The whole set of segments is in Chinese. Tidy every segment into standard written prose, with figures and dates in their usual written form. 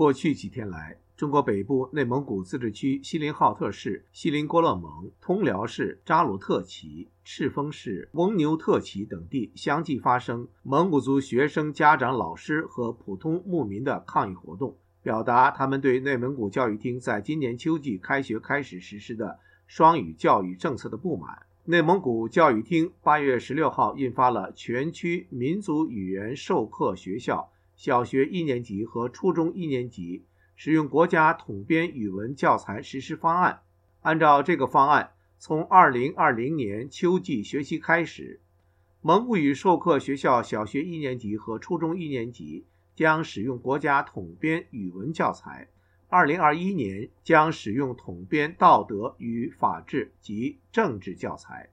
过去几天来，中国北部内蒙古自治区锡林浩特市、锡林郭勒盟、通辽市、扎鲁特旗、赤峰市、翁牛特旗等地相继发生蒙古族学生、家长、老师和普通牧民的抗议活动，表达他们对内蒙古教育厅在今年秋季开学开始实施的双语教育政策的不满。内蒙古教育厅8月16号印发了全区民族语言授课学校小学1年级和初中1年级使用国家统编语文教材实施方案。按照这个方案，从2020年秋季学期开始，蒙古语授课学校小学1年级和初中1年级将使用国家统编语文教材，2021年将使用统编道德与法治及政治教材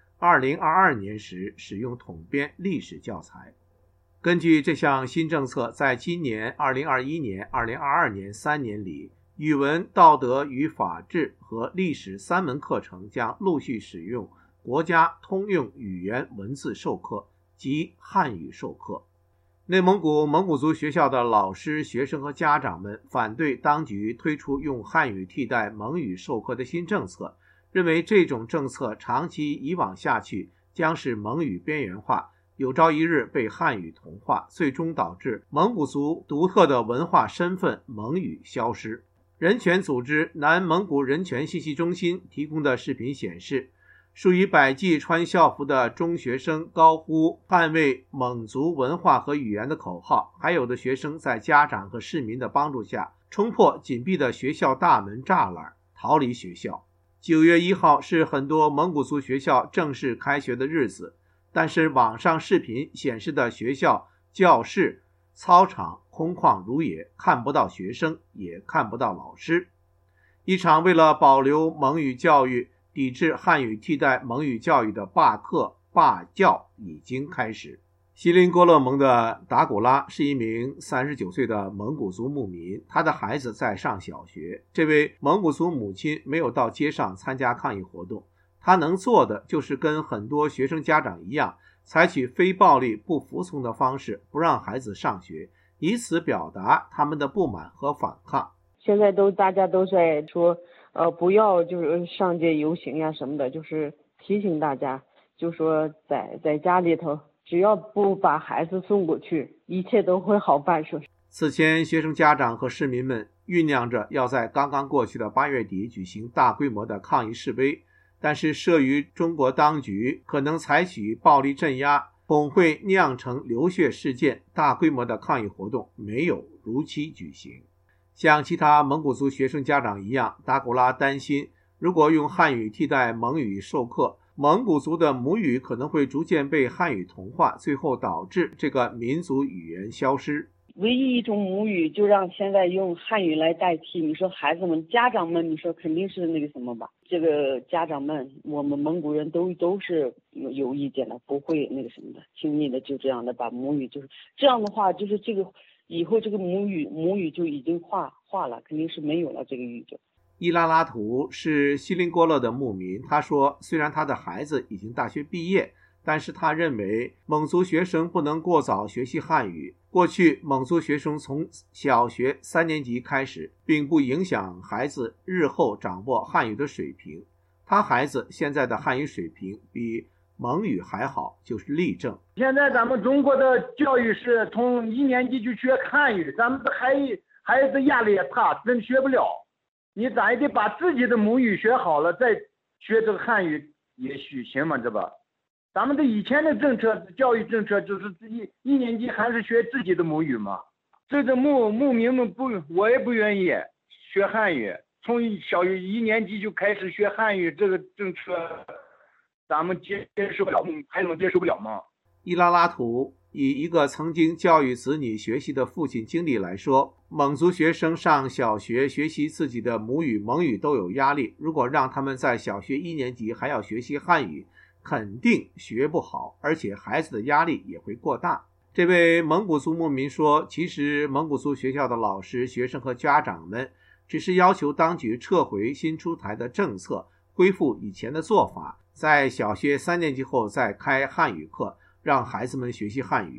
，2022年时使用统编历史教材。根据这项新政策，在今年2021年、2022年3年里，语文、道德与法治和历史3门课程将陆续使用国家通用语言文字授课及汉语授课。内蒙古蒙古族学校的老师、学生和家长们反对当局推出用汉语替代蒙语授课的新政策，认为这种政策长期以往下去将使蒙语边缘化，有朝一日被汉语同化，最终导致蒙古族独特的文化身份蒙语消失。人权组织南蒙古人权信息中心提供的视频显示，数以百计穿校服的中学生高呼捍卫蒙族文化和语言的口号，还有的学生在家长和市民的帮助下冲破紧闭的学校大门栅栏，逃离学校。9月1号是很多蒙古族学校正式开学的日子，但是网上视频显示的学校教室、操场空旷如也，看不到学生，也看不到老师。一场为了保留蒙语教育、抵制汉语替代蒙语教育的罢课罢教已经开始。锡林郭勒盟的达古拉是一名39岁的蒙古族牧民，他的孩子在上小学。这位蒙古族母亲没有到街上参加抗议活动，他能做的就是跟很多学生家长一样，采取非暴力不服从的方式，不让孩子上学，以此表达他们的不满和反抗。 现在大家都在说不要就是上街游行呀什么的，就是提醒大家，就说在家里头只要不把孩子送过去，一切都会好办。 此前学生家长和市民们酝酿着要在刚刚过去的8月底举行大规模的抗议示威，但是慑于中国当局可能采取暴力镇压，恐会酿成流血事件，大规模的抗议活动没有如期举行。像其他蒙古族学生家长一样，达古拉担心，如果用汉语替代蒙语授课，蒙古族的母语可能会逐渐被汉语同化，最后导致这个民族语言消失。 唯一一种母语就让现在用汉语来代替，你说孩子们、家长们，你说肯定是那个什么吧？这个家长们，我们蒙古人都是有意见的，不会那个什么的，轻易的就这样的把母语，就是这样的话，就是这个以后这个母语就已经化了，肯定是没有了这个语就。 伊拉拉图是锡林郭勒的牧民，他说虽然他的孩子已经大学毕业，但是他认为蒙族学生不能过早学习汉语。过去蒙族学生从小学3年级开始，并不影响孩子日后掌握汉语的水平。他孩子现在的汉语水平比蒙语还好，就是例证。 现在咱们中国的教育是从1年级就学汉语，咱们的孩子压力也大，真学不了。你咋也得把自己的母语学好了，再学这个汉语也许行嘛，这吧？咱们的以前的政策，教育政策就是一年级还是学自己的母语嘛。这个牧民们我也不愿意学汉语，从小学1年级就开始学汉语，这个政策咱们接受不了，还能接受不了吗？ 伊拉拉图以一个曾经教育子女学习的父亲经历来说，蒙族学生上小学学习自己的母语蒙语都有压力，如果让他们在小学1年级还要学习汉语，肯定学不好，而且孩子的压力也会过大。这位蒙古族牧民说，其实蒙古族学校的老师、学生和家长们只是要求当局撤回新出台的政策，恢复以前的做法，在小学3年级后再开汉语课，让孩子们学习汉语。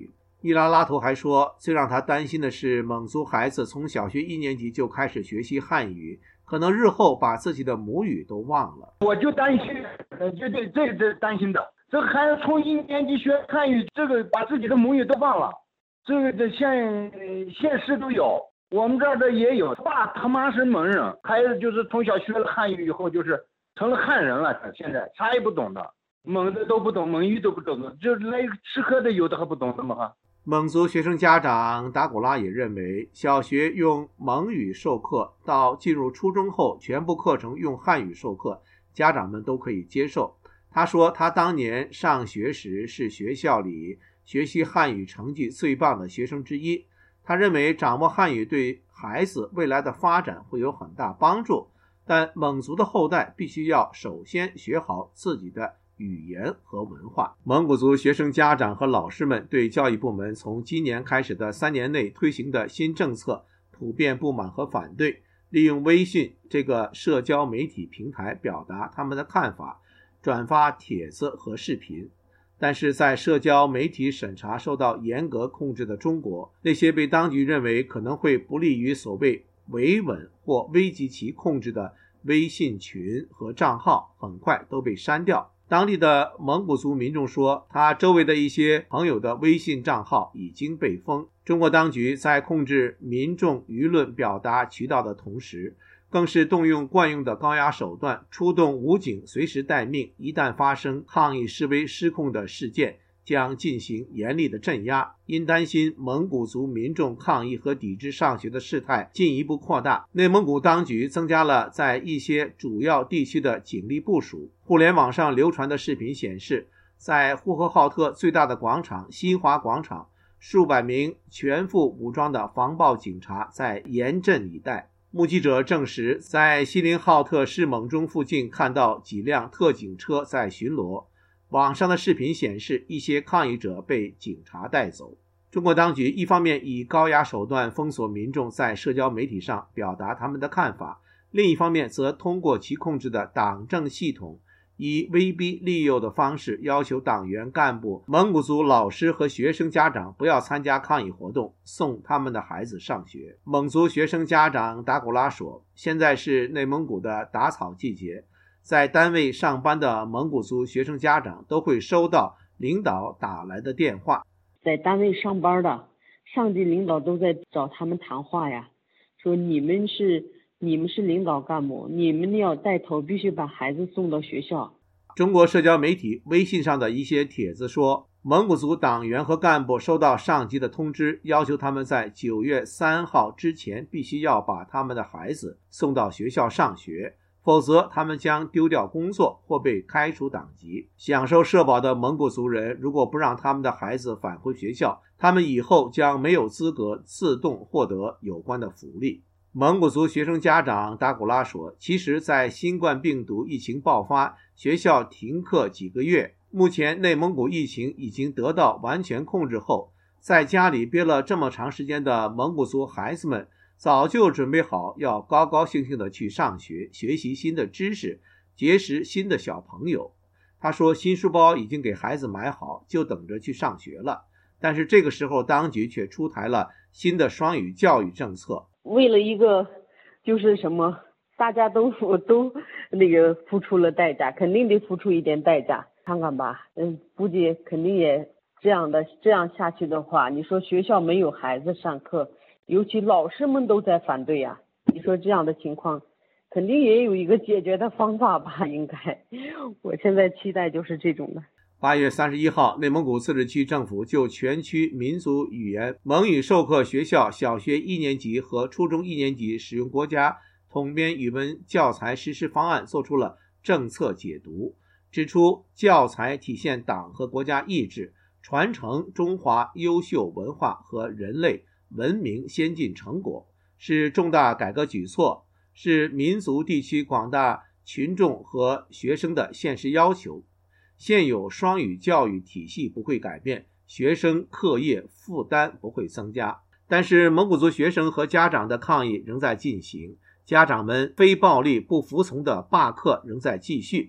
伊拉拉图还说，最让他担心的是蒙族孩子从小学1年级就开始学习汉语，可能日后把自己的母语都忘了。 我就担心，这担心的，这个孩子从1年级学汉语，这个把自己的母语都忘了，这个现实都有，我们这儿的也有，爸他妈是蒙人，孩子就是从小学了汉语以后就是成了汉人了，现在啥也不懂的，蒙的都不懂，蒙语都不懂的，就来吃喝的有的还不懂的吗？ 蒙族学生家长达古拉也认为，小学用蒙语授课到进入初中后全部课程用汉语授课，家长们都可以接受。他说他当年上学时是学校里学习汉语成绩最棒的学生之一，他认为掌握汉语对孩子未来的发展会有很大帮助，但蒙族的后代必须要首先学好自己的语言和文化。蒙古族学生家长和老师们对教育部门从今年开始的3年内推行的新政策普遍不满和反对，利用微信这个社交媒体平台表达他们的看法，转发帖子和视频。但是在社交媒体审查受到严格控制的中国，那些被当局认为可能会不利于所谓维稳或危及其控制的微信群和账号很快都被删掉。当地的蒙古族民众说，他周围的一些朋友的微信账号已经被封。中国当局在控制民众舆论表达渠道的同时，更是动用惯用的高压手段，出动武警随时待命，一旦发生抗议示威失控的事件，将进行严厉的镇压。因担心蒙古族民众抗议和抵制上学的事态进一步扩大，内蒙古当局增加了在一些主要地区的警力部署。互联网上流传的视频显示，在呼和浩特最大的广场新华广场，数百名全副武装的防暴警察在严阵以待。目击者证实，在锡林浩特市蒙中附近看到几辆特警车在巡逻。网上的视频显示，一些抗议者被警察带走。中国当局一方面以高压手段封锁民众在社交媒体上表达他们的看法，另一方面则通过其控制的党政系统，以威逼利诱的方式要求党员干部、蒙古族老师和学生家长不要参加抗议活动，送他们的孩子上学。蒙族学生家长达古拉说，现在是内蒙古的打草季节，在单位上班的蒙古族学生家长都会收到领导打来的电话。 在单位上班的上级领导都在找他们谈话呀，说你们是领导干部，你们要带头，必须把孩子送到学校。 中国社交媒体微信上的一些帖子说，蒙古族党员和干部收到上级的通知，要求他们在9月3号之前必须要把他们的孩子送到学校上学，否则他们将丢掉工作或被开除党籍。享受社保的蒙古族人如果不让他们的孩子返回学校，他们以后将没有资格自动获得有关的福利。蒙古族学生家长达古拉说，其实在新冠病毒疫情爆发，学校停课几个月，目前内蒙古疫情已经得到完全控制后，在家里憋了这么长时间的蒙古族孩子们早就准备好要高高兴兴的去上学，学习新的知识，结识新的小朋友。他说新书包已经给孩子买好，就等着去上学了。但是这个时候当局却出台了新的双语教育政策， 为了一个就是什么，大家都那个付出了代价，肯定得付出一点代价，看看吧。估计肯定也这样下去的话，你说学校没有孩子上课，尤其老师们都在反对呀。你说这样的情况，肯定也有一个解决的方法吧？应该，我现在期待就是这种的。 8月31号，内蒙古自治区政府就全区民族语言蒙语授课学校小学1年级和初中1年级使用国家统编语文教材实施方案作出了政策解读，指出教材体现党和国家意志，传承中华优秀文化和人类文明先进成果，是重大改革举措，是民族地区广大群众和学生的现实要求。现有双语教育体系不会改变，学生课业负担不会增加。但是蒙古族学生和家长的抗议仍在进行，家长们非暴力不服从的罢课仍在继续。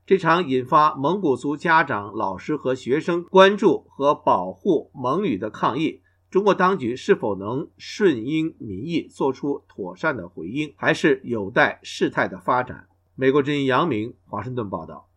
这场引发蒙古族家长、老师和学生关注和保护蒙语的抗议，中国当局是否能顺应民意做出妥善的回应，还是有待事态的发展。美国之音杨明华盛顿报道。